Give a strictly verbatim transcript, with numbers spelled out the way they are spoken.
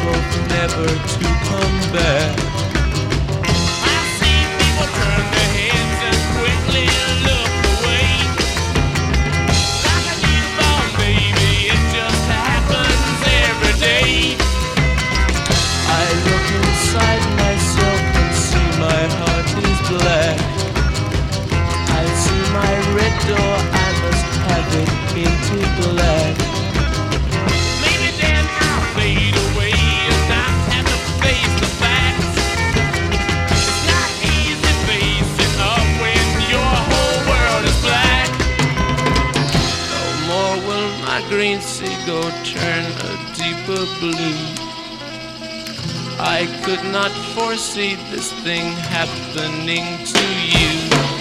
both never to come back. I see people turn their heads and quickly look away. Like a newborn baby, it just happens every day. I look inside myself and see my heart is black. I see my red door, I must have it into black. Maybe then I'll fade away and not have to face the facts. It's not easy facing up when your whole world is black. No more will my green seagull turn a deeper blue. I could not foresee this thing happening to you.